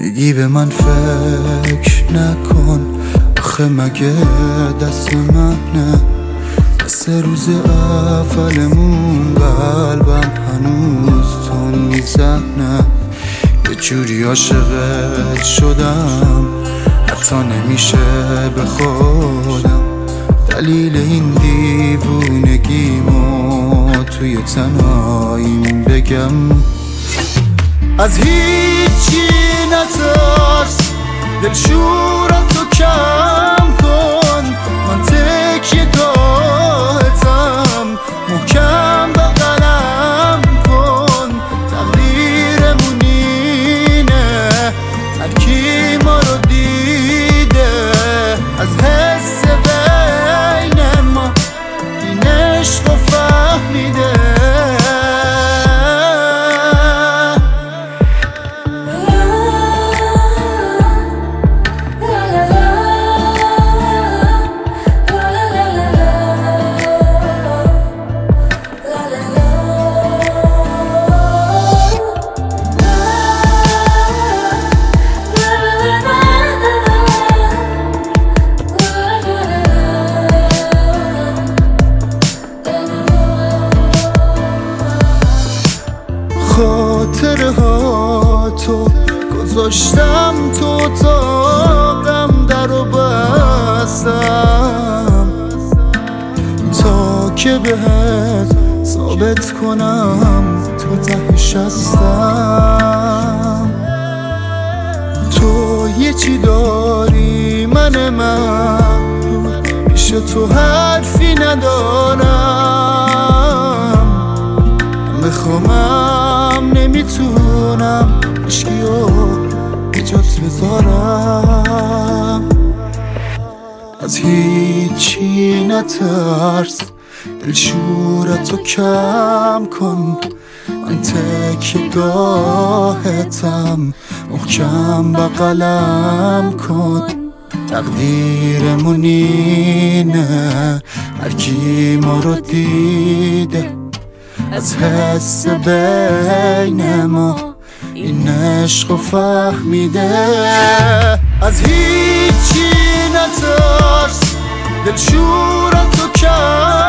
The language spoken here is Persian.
میگی به من فکر نکن، آخه مگه دست منه؟ مثل روز اولمون قلبم هنوز تون میزنه. یه جوری عاشقت شدم حتی نمیشه به خودم دلیل این دیوونگیمو توی تنهاییم بگم. از هیچی نترس، دلشورتو کم کن، من تکیه گاهتم، محکم بغلم کن. تقدیرمون اینه، هرکی ما رو دیده، از حس بین ما این عشق رو فهمیده. خاطره ها تو گذاشتم تو اتاقم، درو بستم تا که بهت ثابت کنم تو تهش هستم. تو یه چی داری من مغرور، پیش تو حرفی ندارم، بخوامم نمیتونم عشقیو به جات بذارم. از هیچی نترس، دلشورتو کم کن، من تکیه گاهتم، محکم بغلم کن. تقدیرمون اینه، هرکی ما رو دیده، از حس بین ما این عشق رو فهمیده. از هیچی نترس، دلشورتو کم